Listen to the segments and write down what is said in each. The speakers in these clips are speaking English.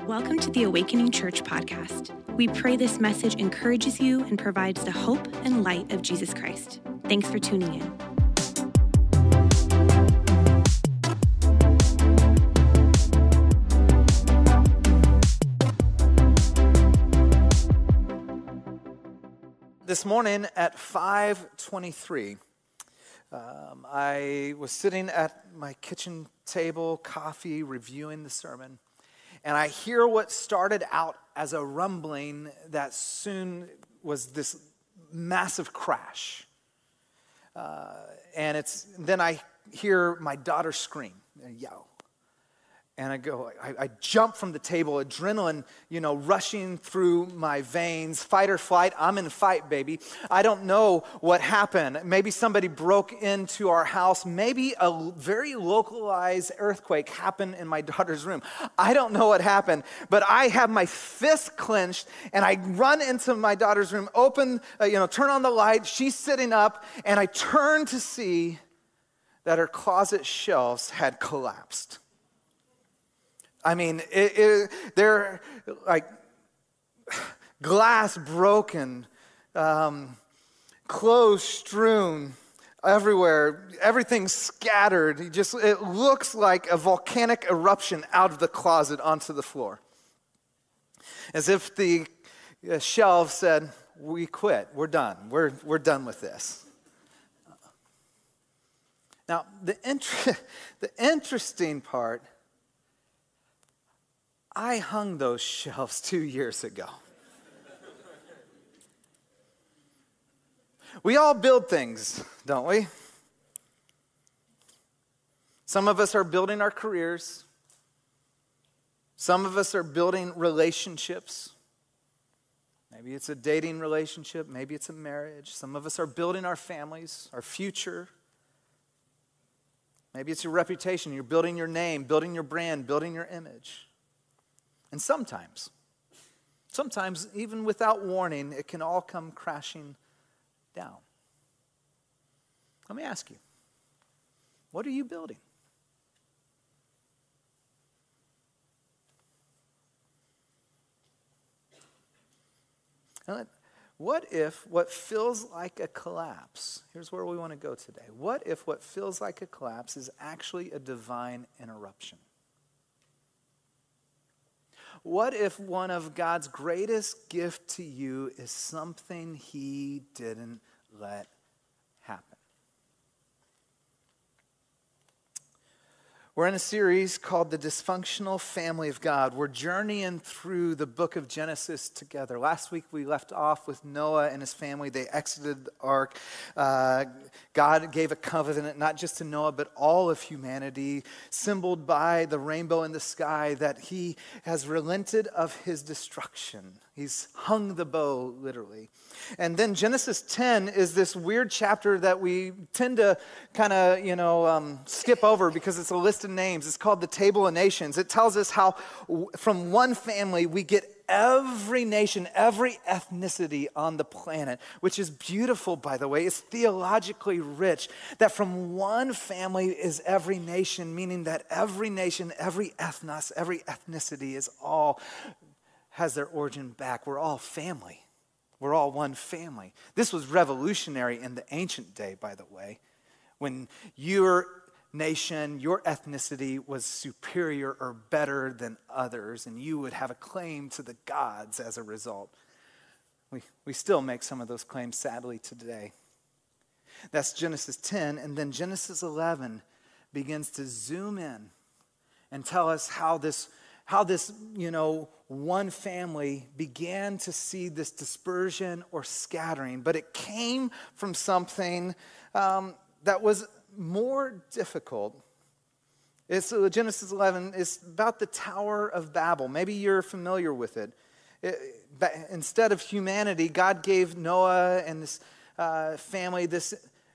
Welcome to the Awakening Church podcast. We pray this message encourages you and provides the hope and light of Jesus Christ. Thanks for tuning in. This morning at 5:23, I was sitting at my kitchen table, coffee, reviewing the sermon, and I hear what started out as a rumbling that soon was this massive crash. Then I hear my daughter scream and yell. And I jump from the table, adrenaline, rushing through my veins, fight or flight. I'm in fight, baby. I don't know what happened. Maybe somebody broke into our house. Maybe a very localized earthquake happened in my daughter's room. I don't know what happened, but I have my fist clenched and I run into my daughter's room, turn on the light. She's sitting up and I turn to see that her closet shelves had collapsed. I mean, they're like glass broken, clothes strewn everywhere, everything scattered. It looks like a volcanic eruption out of the closet onto the floor. As if the shelves said, "We quit, we're done, we're done with this." Now, the interesting part, I hung those shelves 2 years ago. We all build things, don't we? Some of us are building our careers. Some of us are building relationships. Maybe it's a dating relationship. Maybe it's a marriage. Some of us are building our families, our future. Maybe it's your reputation. You're building your name, building your brand, building your image. And sometimes, even without warning, it can all come crashing down. Let me ask you, what are you building? What if what feels like a collapse, here's where we want to go today. What if what feels like a collapse is actually a divine interruption? What if one of God's greatest gift to you is something He didn't let happen? We're in a series called The Dysfunctional Family of God. We're journeying through the book of Genesis together. Last week we left off with Noah and his family. They exited the ark. God gave a covenant not just to Noah but all of humanity, symbolized by the rainbow in the sky, that He has relented of His destruction. He's hung the bow, literally. And then Genesis 10 is this weird chapter that we tend to kind of, skip over because it's a list of names. It's called the Table of Nations. It tells us how from one family we get every nation, every ethnicity on the planet, which is beautiful, by the way. It's theologically rich, that from one family is every nation, meaning that every nation, every ethnos, every ethnicity has their origin back. We're all family. We're all one family. This was revolutionary in the ancient day, by the way, when your nation, your ethnicity was superior or better than others, and you would have a claim to the gods as a result. We still make some of those claims, sadly, today. That's Genesis 10, and then Genesis 11 begins to zoom in and tell us how this one family began to see this dispersion or scattering, but it came from something that was more difficult. Genesis 11 is about the Tower of Babel. Maybe you're familiar with it. Instead of humanity, God gave Noah and this family this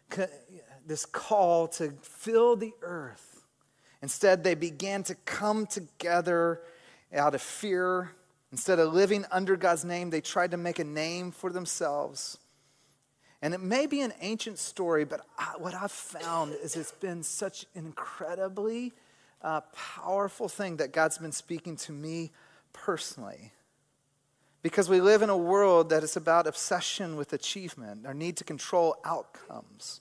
call to fill the earth. Instead, they began to come together out of fear. Instead of living under God's name, they tried to make a name for themselves. And it may be an ancient story, but what I've found is it's been such an incredibly powerful thing that God's been speaking to me personally. Because we live in a world that is about obsession with achievement, our need to control outcomes.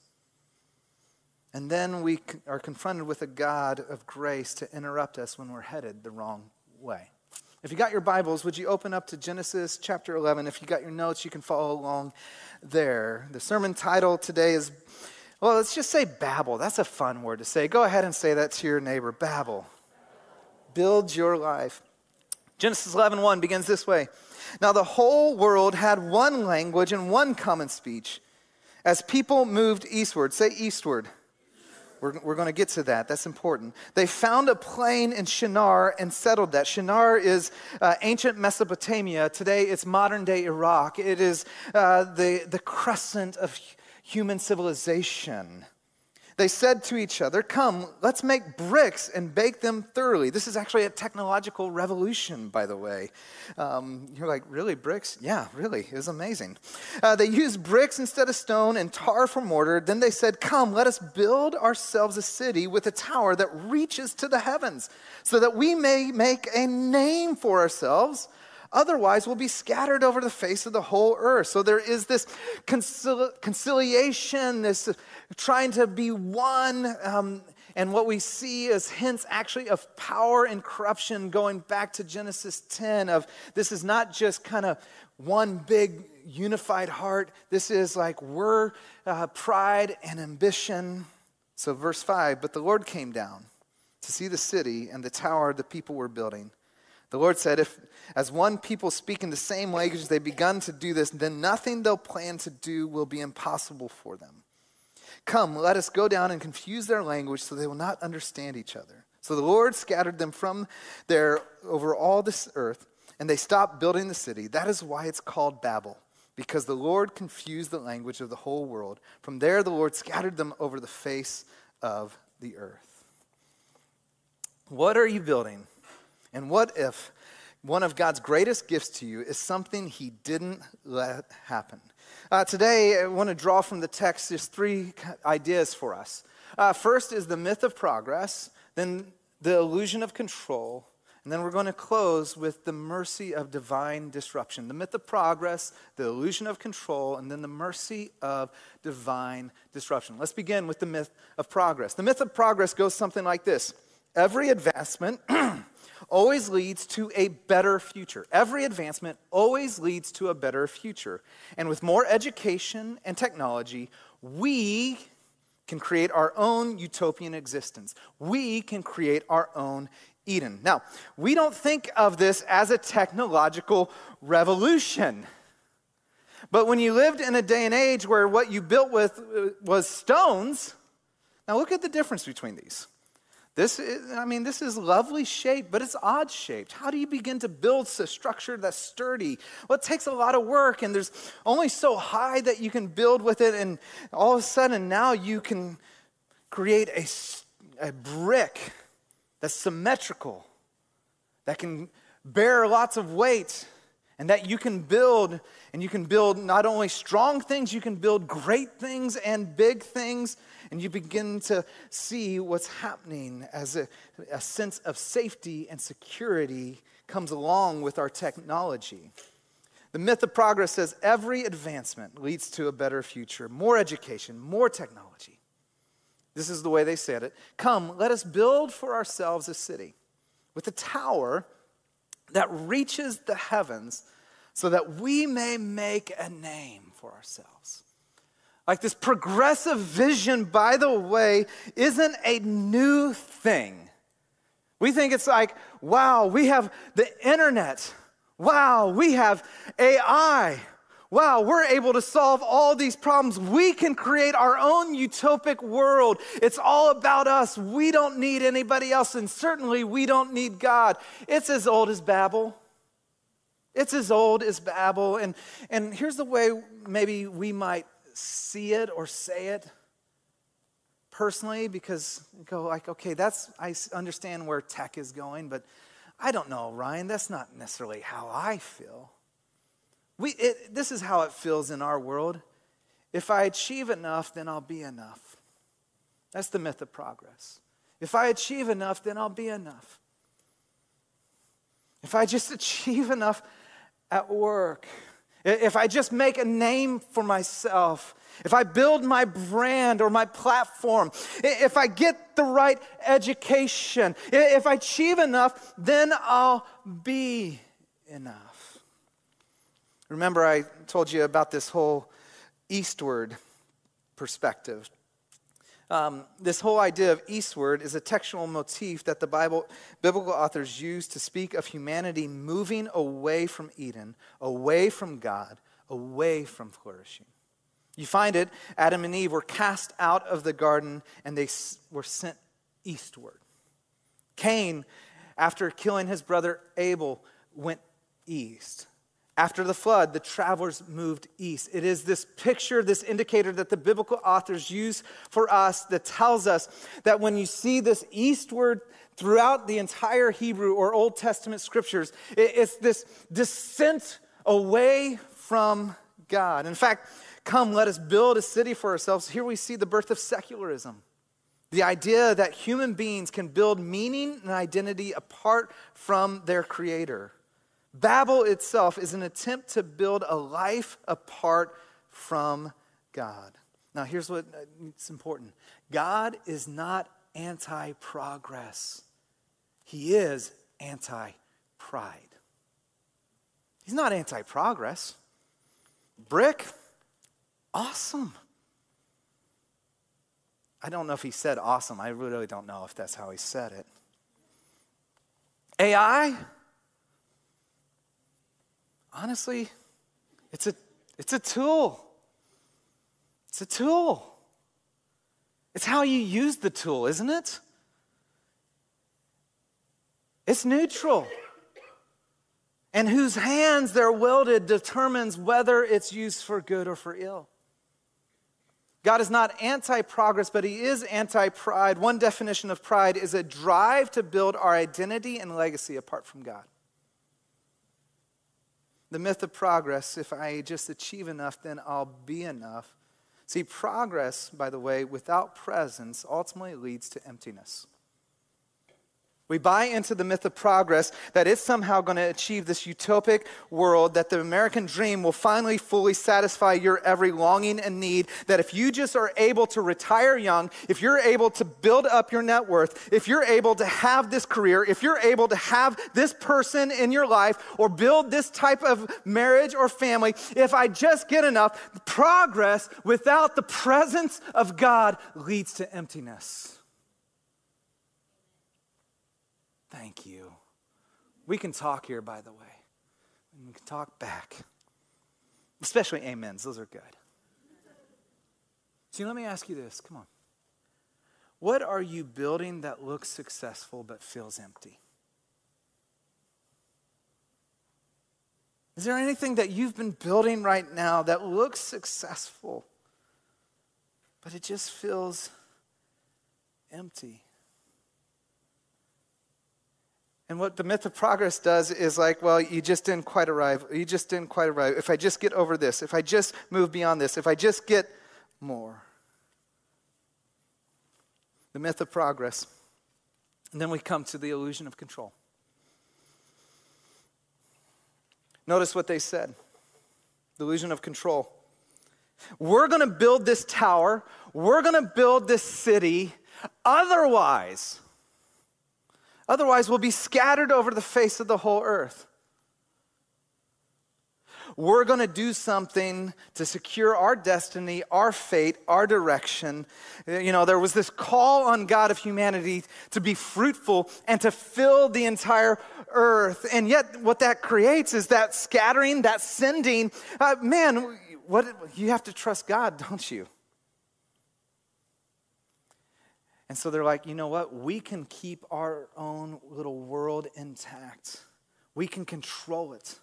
And then we are confronted with a God of grace to interrupt us when we're headed the wrong way. If you got your Bibles, would you open up to Genesis chapter 11? If you got your notes, you can follow along there. The sermon title today is, well, let's just say Babel. That's a fun word to say. Go ahead and say that to your neighbor, Babel. Build your life. Genesis 11:1 begins this way. Now the whole world had one language and one common speech. As people moved eastward, say eastward. We're going to get to that. That's important. They found a plain in Shinar and settled that. Shinar is ancient Mesopotamia. Today it's modern-day Iraq. It is the crescent of human civilization. They said to each other, "Come, let's make bricks and bake them thoroughly." This is actually a technological revolution, by the way. You're like, really, bricks? Yeah, really. It was amazing. They used bricks instead of stone and tar for mortar. Then they said, "Come, let us build ourselves a city with a tower that reaches to the heavens, so that we may make a name for ourselves. Otherwise, we'll be scattered over the face of the whole earth." So there is this conciliation, this trying to be one, and what we see is hints actually of power and corruption going back to Genesis 10 of this is not just kind of one big unified heart. This is like pride and ambition. So verse 5, but the Lord came down to see the city and the tower the people were building. The Lord said, if as one people speak in the same language they've begun to do this, then nothing they'll plan to do will be impossible for them. Come, let us go down and confuse their language so they will not understand each other. So the Lord scattered them from there over all this earth, and they stopped building the city. That is why it's called Babel, because the Lord confused the language of the whole world. From there the Lord scattered them over the face of the earth. What are you building? And what if one of God's greatest gifts to you is something he didn't let happen? Today, I want to draw from the text just three ideas for us. First is the myth of progress, then the illusion of control, and then we're going to close with the mercy of divine disruption. The myth of progress, the illusion of control, and then the mercy of divine disruption. Let's begin with the myth of progress. The myth of progress goes something like this. Every advancement always leads to a better future. Every advancement always leads to a better future. And with more education and technology, we can create our own utopian existence. We can create our own Eden. Now, we don't think of this as a technological revolution. But when you lived in a day and age where what you built with was stones, now look at the difference between these. This is lovely shaped, but it's odd shaped. How do you begin to build a structure that's sturdy? Well, it takes a lot of work, and there's only so high that you can build with it, and all of a sudden now you can create a brick that's symmetrical, that can bear lots of weight, and that you can build, and you can build not only strong things, you can build great things and big things. And you begin to see what's happening as a sense of safety and security comes along with our technology. The myth of progress says every advancement leads to a better future, more education, more technology. This is the way they said it. Come, let us build for ourselves a city with a tower that reaches the heavens so that we may make a name for ourselves. Like this progressive vision, by the way, isn't a new thing. We think it's like, wow, we have the internet. Wow, we have AI. Wow, we're able to solve all these problems. We can create our own utopic world. It's all about us. We don't need anybody else, and certainly we don't need God. It's as old as Babel. It's as old as Babel. And here's the way maybe we might see it or say it personally, because you go like, okay, I understand where tech is going, but I don't know, Ryan, that's not necessarily how I feel. This is how it feels in our world. If I achieve enough, then I'll be enough. That's the myth of progress. If I achieve enough, then I'll be enough. if I just achieve enough at work, if I just make a name for myself, if I build my brand or my platform, if I get the right education, if I achieve enough, then I'll be enough. Remember, I told you about this whole eastward perspective. This whole idea of eastward is a textual motif that the biblical authors use to speak of humanity moving away from Eden, away from God, away from flourishing. You find it, Adam and Eve were cast out of the garden and they were sent eastward. Cain, after killing his brother Abel, went east. After the flood, the travelers moved east. It is this picture, this indicator that the biblical authors use for us that tells us that when you see this eastward throughout the entire Hebrew or Old Testament scriptures, it's this descent away from God. In fact, come, let us build a city for ourselves. Here we see the birth of secularism. The idea that human beings can build meaning and identity apart from their Creator. Babel itself is an attempt to build a life apart from God. Now, here's what it's important. God is not anti-progress. He is anti-pride. He's not anti-progress. Brick, awesome. I don't know if he said awesome. I really don't know if that's how he said it. AI, honestly, it's a tool. It's a tool. It's how you use the tool, isn't it? It's neutral. And whose hands they're wielded determines whether it's used for good or for ill. God is not anti-progress, but he is anti-pride. One definition of pride is a drive to build our identity and legacy apart from God. The myth of progress, if I just achieve enough, then I'll be enough. See, progress, by the way, without presence ultimately leads to emptiness. We buy into the myth of progress that it's somehow going to achieve this utopic world, that the American dream will finally fully satisfy your every longing and need, that if you just are able to retire young, if you're able to build up your net worth, if you're able to have this career, if you're able to have this person in your life or build this type of marriage or family, if I just get enough, progress without the presence of God leads to emptiness. Thank you. We can talk here, by the way. We can talk back. Especially amens. Those are good. See, let me ask you this. Come on. What are you building that looks successful but feels empty? Is there anything that you've been building right now that looks successful, but it just feels empty? And what the myth of progress does is like, well, you just didn't quite arrive. You just didn't quite arrive. If I just get over this, if I just move beyond this, if I just get more. The myth of progress. And then we come to the illusion of control. Notice what they said. The illusion of control. We're going to build this tower. We're going to build this city. Otherwise, we'll be scattered over the face of the whole earth. We're going to do something to secure our destiny, our fate, our direction. You know, there was this call on God of humanity to be fruitful and to fill the entire earth. And yet what that creates is that scattering, that sending. You have to trust God, don't you? And so they're like, you know what? We can keep our own little world intact. We can control it.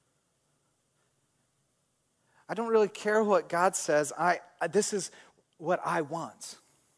I don't really care what God says. This is what I want.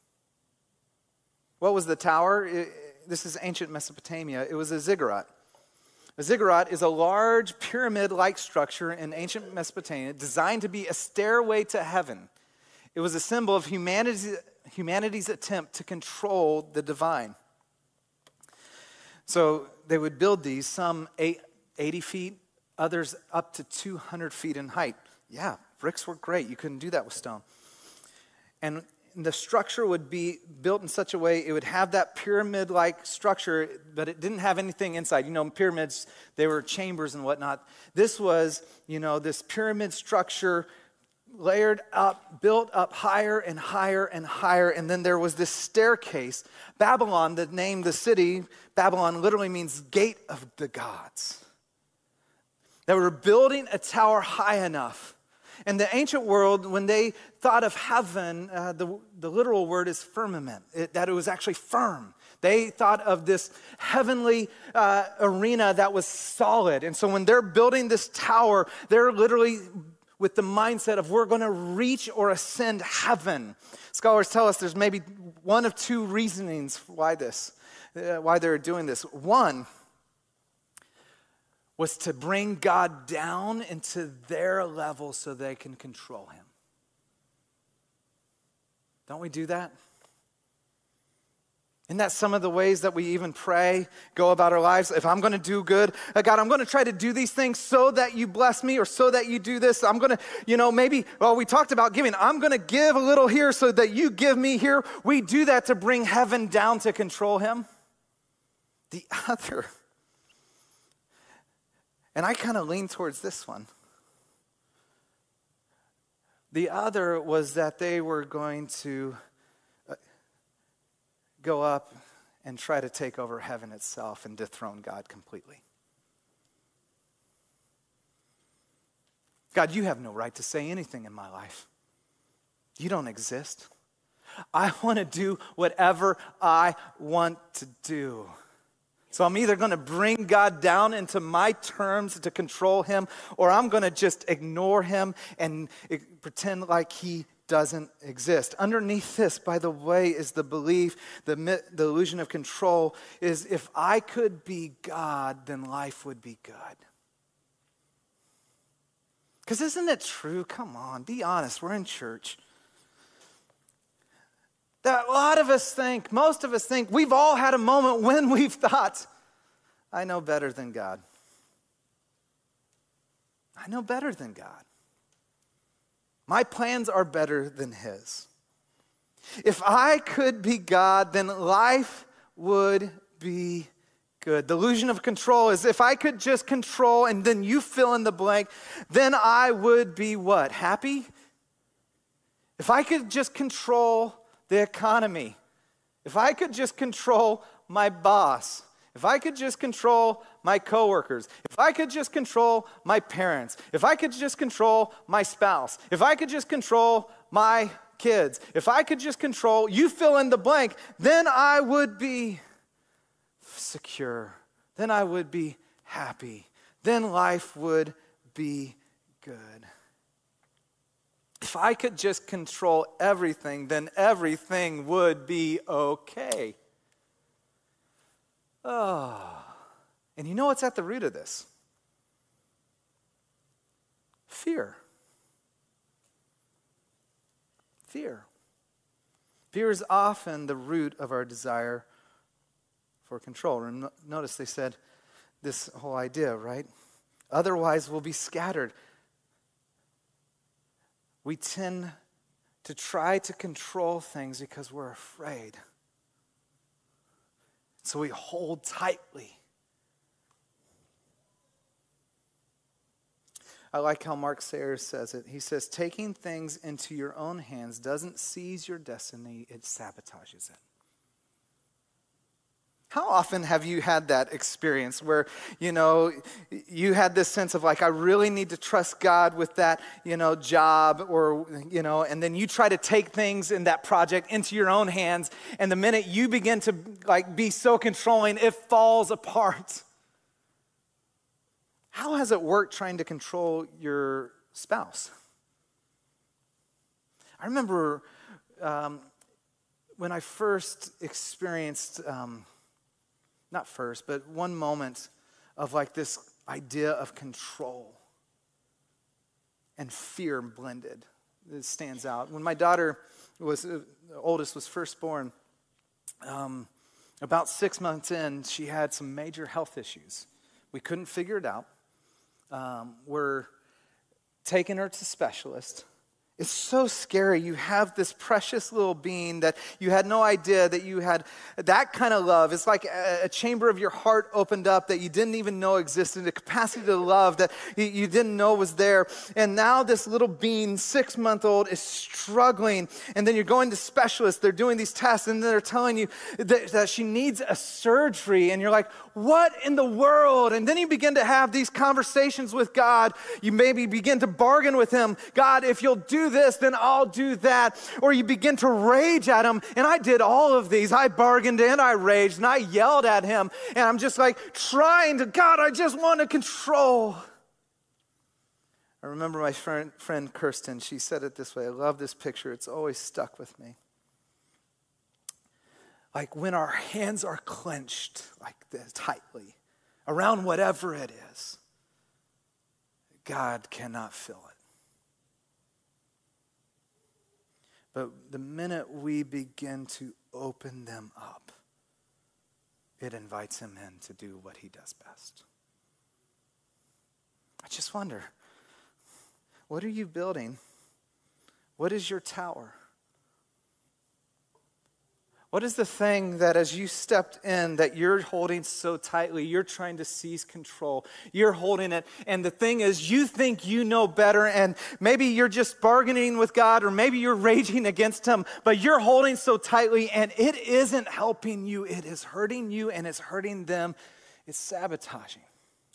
What was the tower? This is ancient Mesopotamia. It was a ziggurat. A ziggurat is a large pyramid-like structure in ancient Mesopotamia designed to be a stairway to heaven. It was a symbol of humanity's attempt to control the divine. So they would build these, some 80 feet, others up to 200 feet in height. Yeah, bricks were great. You couldn't do that with stone. And the structure would be built in such a way, it would have that pyramid-like structure, but it didn't have anything inside. You know, pyramids, they were chambers and whatnot. This was, this pyramid structure layered up, built up higher and higher and higher, and then there was this staircase. Babylon, the name, the city, Babylon literally means gate of the gods. They were building a tower high enough. In the ancient world, when they thought of heaven, the literal word is firmament, that it was actually firm. They thought of this heavenly arena that was solid. And so when they're building this tower, they're literally with the mindset of we're going to reach or ascend heaven. Scholars tell us there's maybe one of two reasonings why they're doing this. One was to bring God down into their level so they can control him. Don't we do that? Isn't that some of the ways that we even pray, go about our lives? If I'm going to do good, God, I'm going to try to do these things so that you bless me or so that you do this. I'm going to, we talked about giving. I'm going to give a little here so that you give me here. We do that to bring heaven down to control him. The other, and I kind of lean towards this one. The other was that they were going to go up and try to take over heaven itself and dethrone God completely. God, you have no right to say anything in my life. You don't exist. I want to do whatever I want to do. So I'm either going to bring God down into my terms to control him, or I'm going to just ignore him and pretend like he doesn't exist. Underneath this, by the way, is the belief, the illusion of control is if I could be God, then life would be good. Because isn't it true? Come on, be honest. We're in church. That a lot of us think, most of us think, we've all had a moment when we've thought, I know better than God. I know better than God. My plans are better than his. If I could be God, then life would be good. The illusion of control is if I could just control and then you fill in the blank, then I would be what? Happy? If I could just control the economy, if I could just control my boss, if I could just control my coworkers, if I could just control my parents, if I could just control my spouse, if I could just control my kids, if I could just control, you fill in the blank, then I would be secure. Then I would be happy. Then life would be good. If I could just control everything, then everything would be okay. Oh, and you know what's at the root of this? Fear. Fear. Fear is often the root of our desire for control. And notice they said this whole idea, right? Otherwise we'll be scattered. We tend to try to control things because we're afraid. So we hold tightly. I like how Mark Sayers says it. He says, taking things into your own hands doesn't seize your destiny, it sabotages it. How often have you had that experience where, you had this sense of like, I really need to trust God with that, job or, and then you try to take things in that project into your own hands. And the minute you begin to be so controlling, it falls apart. How has it worked trying to control your spouse? I remember when I first experienced, not first, but one moment of this idea of control and fear blended. It stands out. When my daughter the oldest was first born, About 6 months in, she had some major health issues. We couldn't figure it out. We're taking her to specialists. It's so scary. You have this precious little being that you had no idea that you had that kind of love. It's like a chamber of your heart opened up that you didn't even know existed, a capacity to love that you didn't know was there. And now this little being, 6-month-old, is struggling. And then you're going to specialists. They're doing these tests, and they're telling you that she needs a surgery. And you're like, what in the world? And then you begin to have these conversations with God. You maybe begin to bargain with him. God, if you'll do this, then I'll do that. Or you begin to rage at him. And I did all of these. I bargained and I raged and I yelled at him. And I'm just like trying to, God, I just want to control. I remember my friend Kirsten, she said it this way. I love this picture. It's always stuck with me. Like when our hands are clenched like this, tightly, around whatever it is, God cannot feel it. But the minute we begin to open them up, it invites him in to do what he does best. I just wonder, what are you building? What is your tower? What is the thing that as you stepped in that you're holding so tightly, you're trying to seize control, you're holding it, and the thing is you think you know better, and maybe you're just bargaining with God, or maybe you're raging against him, but you're holding so tightly and it isn't helping you, it is hurting you and it's hurting them, it's sabotaging.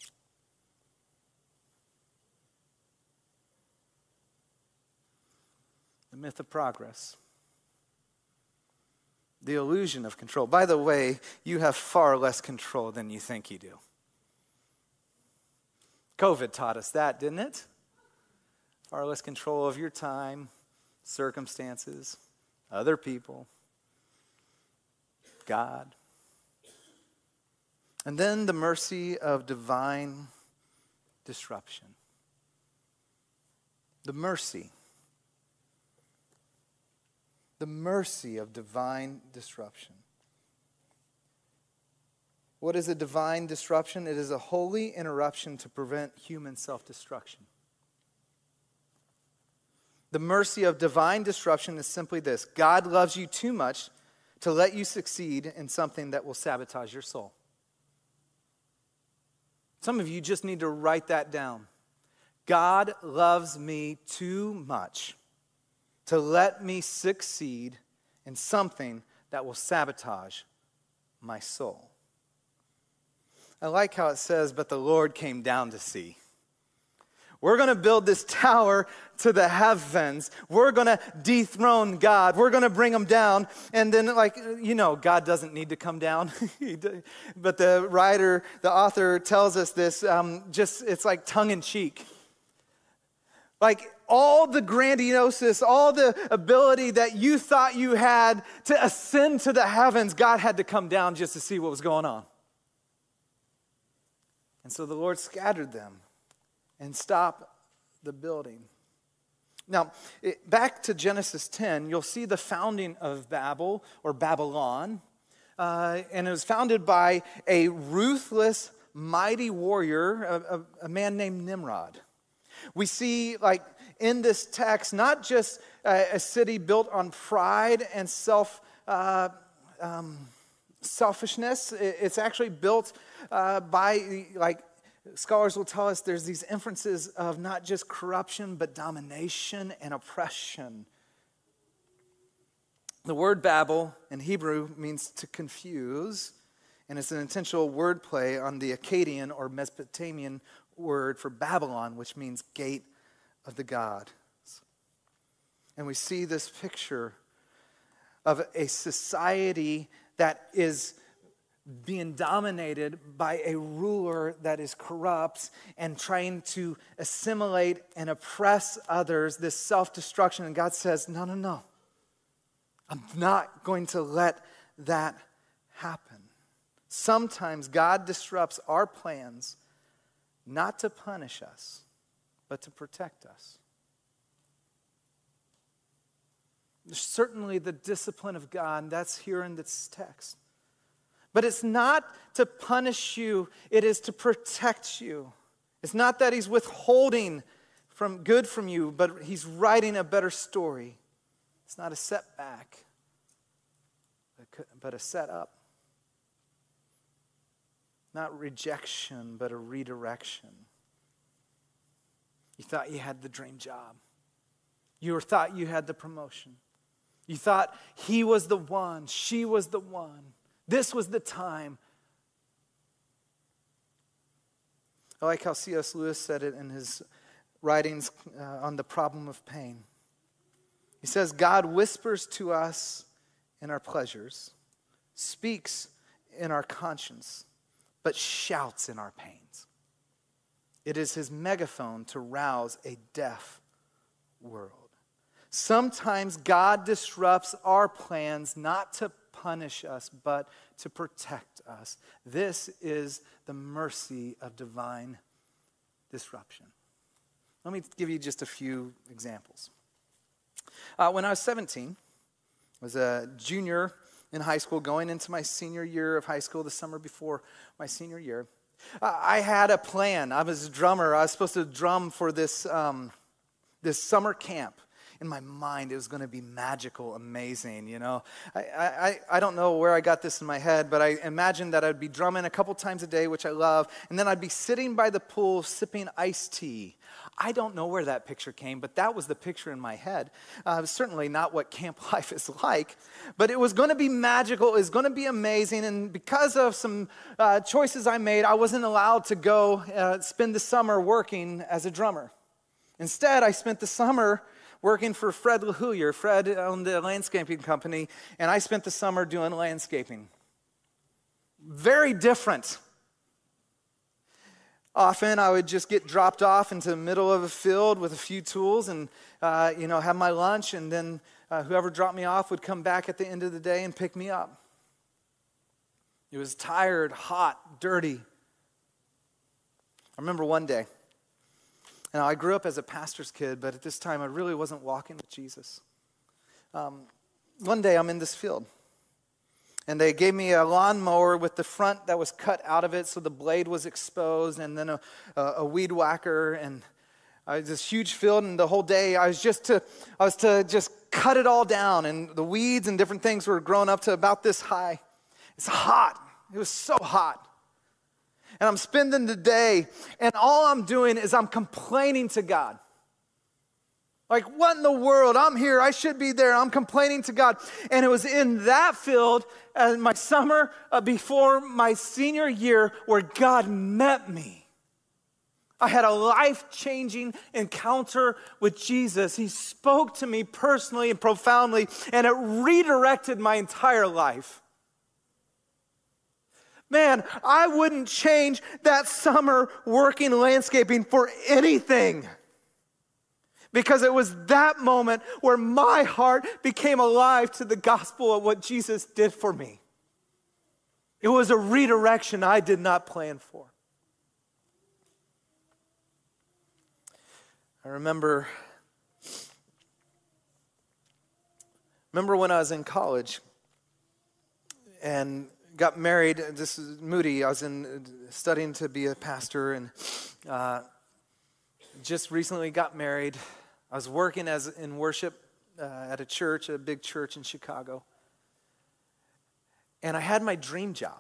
The myth of progress. The illusion of control. By the way, you have far less control than you think you do. COVID taught us that, didn't it? Far less control of your time, circumstances, other people, God. And then the mercy of divine disruption. The mercy of divine disruption. What is a divine disruption? It is a holy interruption to prevent human self-destruction. The mercy of divine disruption is simply this: God loves you too much to let you succeed in something that will sabotage your soul. Some of you just need to write that down. God loves me too much to let me succeed in something that will sabotage my soul. I like how it says, but the Lord came down to see. We're going to build this tower to the heavens. We're going to dethrone God. We're going to bring him down. And then, God doesn't need to come down. But the author tells us this, it's like tongue in cheek. Like all the grandioseness, all the ability that you thought you had to ascend to the heavens, God had to come down just to see what was going on. And so the Lord scattered them and stopped the building. Now, back to Genesis 10, you'll see the founding of Babel or Babylon. And it was founded by a ruthless, mighty warrior, a man named Nimrod. We see, in this text, not just a city built on pride and selfishness. It's actually built by, scholars will tell us, there's these inferences of not just corruption, but domination and oppression. The word Babel in Hebrew means to confuse, and it's an intentional wordplay on the Akkadian or Mesopotamian word for Babylon, which means gate of the gods. And we see this picture of a society that is being dominated by a ruler that is corrupt and trying to assimilate and oppress others, this self-destruction. And God says, no. I'm not going to let that happen. Sometimes God disrupts our plans not to punish us, but to protect us. There's certainly the discipline of God, and that's here in this text. But it's not to punish you, it is to protect you. It's not that he's withholding good from you, but he's writing a better story. It's not a setback, but a setup. Not rejection, but a redirection. You thought you had the dream job. You thought you had the promotion. You thought he was the one, she was the one. This was the time. I like how C.S. Lewis said it in his writings on the problem of pain. He says, God whispers to us in our pleasures, speaks in our conscience, but shouts in our pains. It is his megaphone to rouse a deaf world. Sometimes God disrupts our plans not to punish us, but to protect us. This is the mercy of divine disruption. Let me give you just a few examples. When I was 17, I was a junior in high school, going into my senior year of high school, the summer before my senior year. I had a plan. I was a drummer. I was supposed to drum for this summer camp. In my mind, it was going to be magical, amazing, you know. I don't know where I got this in my head, but I imagined that I'd be drumming a couple times a day, which I love, and then I'd be sitting by the pool sipping iced tea. I don't know where that picture came, but that was the picture in my head. Certainly not what camp life is like, but it was going to be magical, it was going to be amazing, and because of some choices I made, I wasn't allowed to go spend the summer working as a drummer. Instead, I spent the summer working for Fred LaHoulier. Fred owned a landscaping company, and I spent the summer doing landscaping. Very different. Often I would just get dropped off into the middle of a field with a few tools and have my lunch, and then whoever dropped me off would come back at the end of the day and pick me up. It was tired, hot, dirty. I remember one day, now, I grew up as a pastor's kid, but at this time, I really wasn't walking with Jesus. One day, I'm in this field, and they gave me a lawnmower with the front that was cut out of it, so the blade was exposed, and then a weed whacker, and this huge field, and the whole day, I was to just cut it all down, and the weeds and different things were growing up to about this high. It's hot. It was so hot. And I'm spending the day, and all I'm doing is I'm complaining to God. Like, what in the world? I'm here. I should be there. I'm complaining to God. And it was in that field, my summer before my senior year, where God met me. I had a life-changing encounter with Jesus. He spoke to me personally and profoundly, and it redirected my entire life. Man, I wouldn't change that summer working landscaping for anything. Because it was that moment where my heart became alive to the gospel of what Jesus did for me. It was a redirection I did not plan for. I remember when I was in college and got married. This is Moody. I was studying to be a pastor, and just recently got married. I was working in worship at a big church in Chicago, and I had my dream job.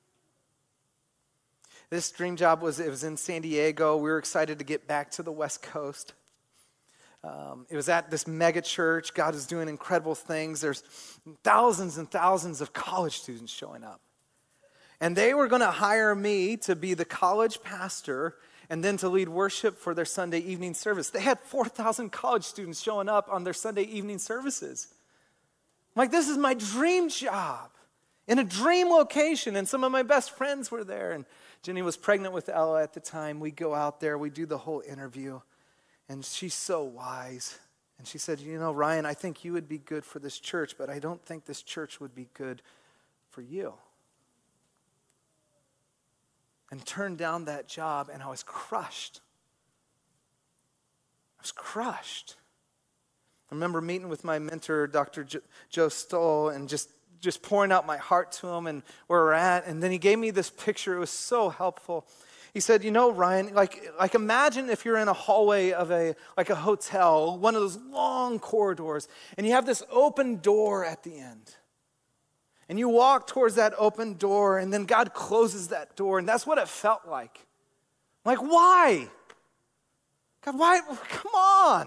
This dream job was in San Diego. We were excited to get back to the West Coast. It was at this mega church. God is doing incredible things. There's thousands and thousands of college students showing up. And they were going to hire me to be the college pastor and then to lead worship for their Sunday evening service. They had 4,000 college students showing up on their Sunday evening services. I'm like, this is my dream job in a dream location. And some of my best friends were there. And Jenny was pregnant with Ella at the time. We go out there. We do the whole interview. And she's so wise. And she said, Ryan, I think you would be good for this church, but I don't think this church would be good for you. And turned down that job, and I was crushed. I remember meeting with my mentor, Dr. Joe Stoll, and just just pouring out my heart to him and where we're at. And then he gave me this picture. It was so helpful. He said, Ryan, like imagine if you're in a hallway of a hotel, one of those long corridors, and you have this open door at the end. And you walk towards that open door, and then God closes that door, and that's what it felt like. Like, why? God, why? Come on.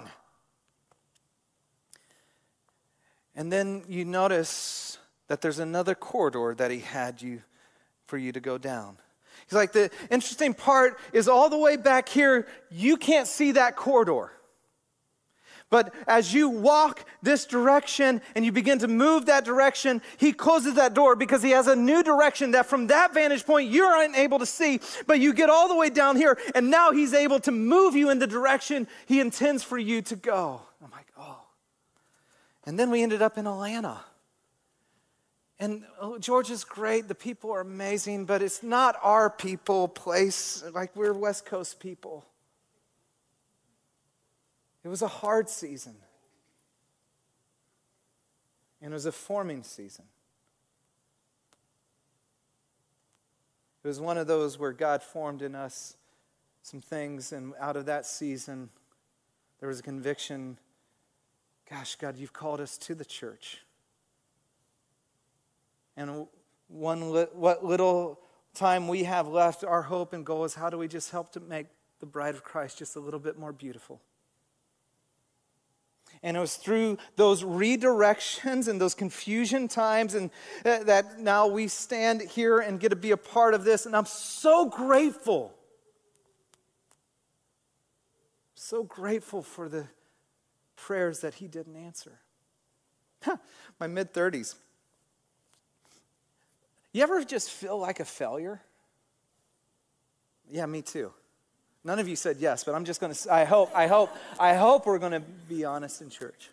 And then you notice that there's another corridor that he had for you to go down. He's like, the interesting part is all the way back here, you can't see that corridor. But as you walk this direction and you begin to move that direction, he closes that door because he has a new direction that from that vantage point you're unable to see. But you get all the way down here and now he's able to move you in the direction he intends for you to go. I'm like, oh. And then we ended up in Atlanta. And Georgia's great, the people are amazing, but it's not our people, place, like we're West Coast people. It was a hard season. And it was a forming season. It was one of those where God formed in us some things, and out of that season, there was a conviction, gosh, God, you've called us to the church. And what little time we have left, our hope and goal is how do we just help to make the bride of Christ just a little bit more beautiful? And it was through those redirections and those confusion times and that now we stand here and get to be a part of this. And I'm so grateful. So grateful for the prayers that he didn't answer. My mid-30s. You ever just feel like a failure? Yeah, me too. None of you said yes, but I'm just going to, I hope we're going to be honest in church.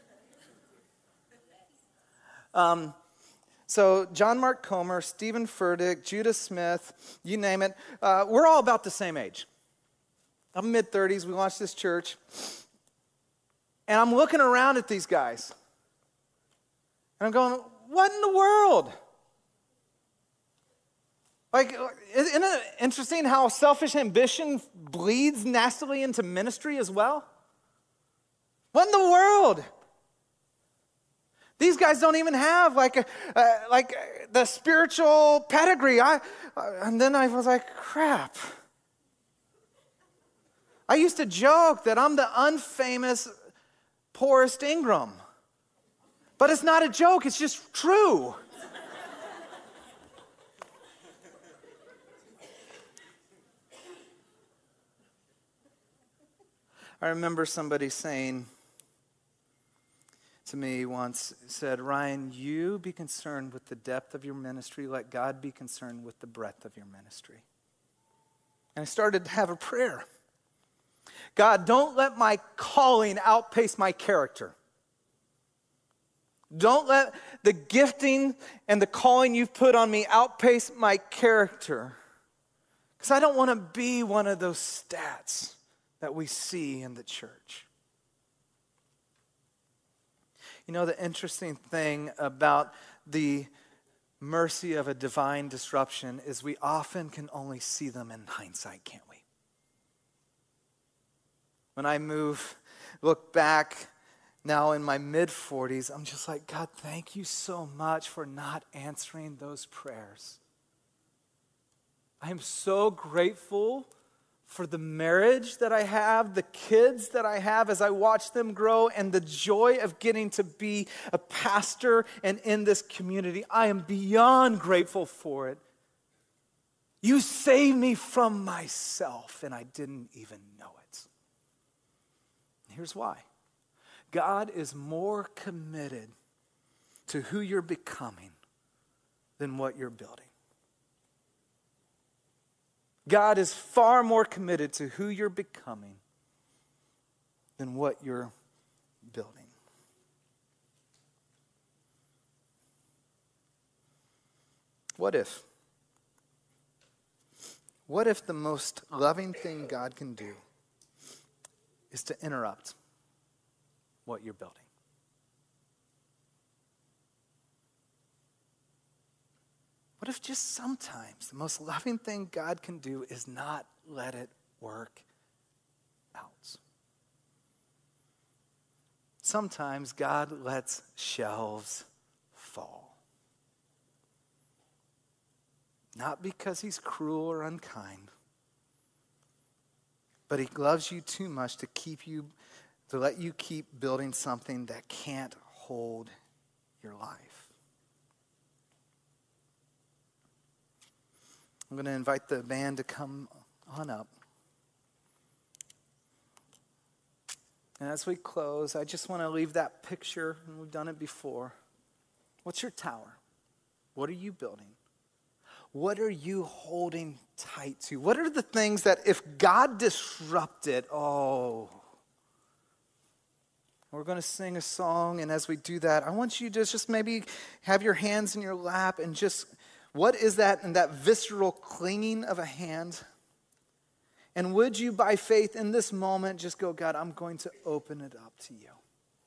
So John Mark Comer, Stephen Furtick, Judah Smith, you name it, we're all about the same age. I'm mid-30s, we launched this church, and I'm looking around at these guys, and I'm going, what in the world? Like, isn't it interesting how selfish ambition bleeds nastily into ministry as well? What in the world? These guys don't even have like the spiritual pedigree. And then I was like, crap. I used to joke that I'm the unfamous poorest Ingram. But it's not a joke, it's just true. I remember somebody saying to me once, said, Ryan, you be concerned with the depth of your ministry. Let God be concerned with the breadth of your ministry. And I started to have a prayer. God, don't let my calling outpace my character. Don't let the gifting and the calling you've put on me outpace my character. Because I don't want to be one of those stats that we see in the church. You know, the interesting thing about the mercy of a divine disruption is we often can only see them in hindsight, can't we? When I look back now in my mid-40s, I'm just like, God, thank you so much for not answering those prayers. I am so grateful for the marriage that I have, the kids that I have as I watch them grow, and the joy of getting to be a pastor and in this community. I am beyond grateful for it. You saved me from myself, and I didn't even know it. Here's why. God is more committed to who you're becoming than what you're building. God is far more committed to who you're becoming than what you're building. What if the most loving thing God can do is to interrupt what you're building? What if just sometimes the most loving thing God can do is not let it work out? Sometimes God lets shelves fall. Not because he's cruel or unkind, but he loves you too much to let you keep building something that can't hold your life. I'm going to invite the band to come on up. And as we close, I just want to leave that picture, and we've done it before. What's your tower? What are you building? What are you holding tight to? What are the things that if God disrupted, we're going to sing a song, and as we do that, I want you to just maybe have your hands in your lap and just, what is that in that visceral clinging of a hand? And would you, by faith in this moment, just go, God, I'm going to open it up to you.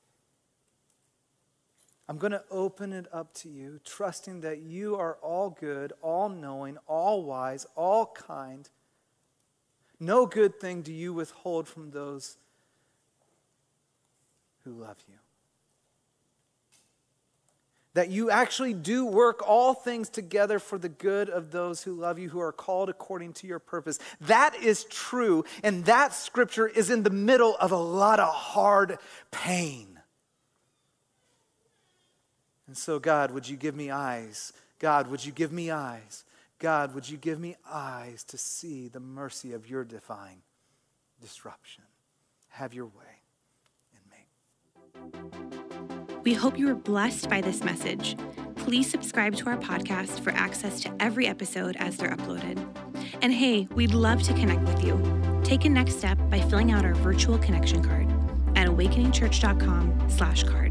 I'm going to open it up to you, trusting that you are all good, all knowing, all wise, all kind. No good thing do you withhold from those who love you. That you actually do work all things together for the good of those who love you, who are called according to your purpose. That is true, and that scripture is in the middle of a lot of hard pain. And so, God, would you give me eyes? God, would you give me eyes? God, would you give me eyes to see the mercy of your divine disruption? Have your way in me. We hope you were blessed by this message. Please subscribe to our podcast for access to every episode as they're uploaded. And hey, we'd love to connect with you. Take a next step by filling out our virtual connection card at awakeningchurch.com/card.